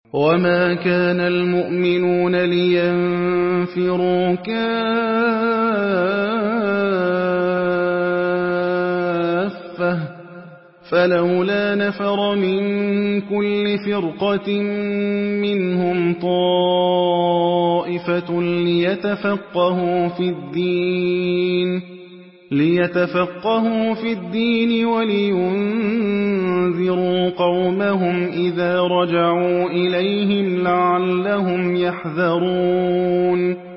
وَمَا كَانَ الْمُؤْمِنُونَ لِيَنفِرُوا كَافَّةً ۚ فَلَوْلَا نَفَرَ مِن كُلِّ فِرْقَةٍ مِّنْهُمْ طَائِفَةٌ لِيَتَفَقَّهُوا فِي الدِّينِ وَلِيُنذِرُوا قَوْمَهُمْ إِذَا رَجَعُوا إِلَيْهِمْ لَعَلَّهُمْ يَحْذَرُونَ